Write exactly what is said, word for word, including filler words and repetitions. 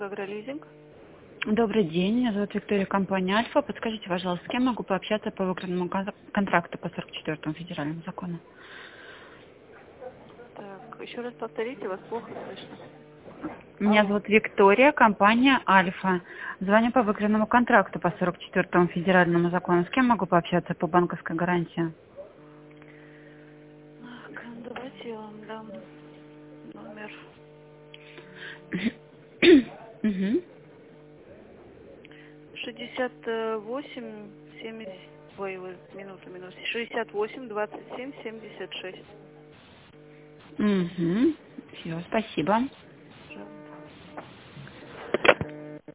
Агролизинг. Добрый день, меня зовут Виктория, компания Альфа. Подскажите, пожалуйста, с кем могу пообщаться по выигранному кон- контракту по сорок четвёртому федеральному закону? Так, еще раз повторите, вас плохо слышно. Меня Алло. зовут Виктория, компания Альфа. Звоню по выигранному контракту по сорок четвёртому федеральному закону. С кем могу пообщаться по банковской гарантии? Так, давайте я вам дам номер Мгм. шестьдесят восемь семьдесят. Ой, вы, минуту, минуту. шестьдесят восемь двадцать семь семьдесят шесть. Мгм. Всё, спасибо.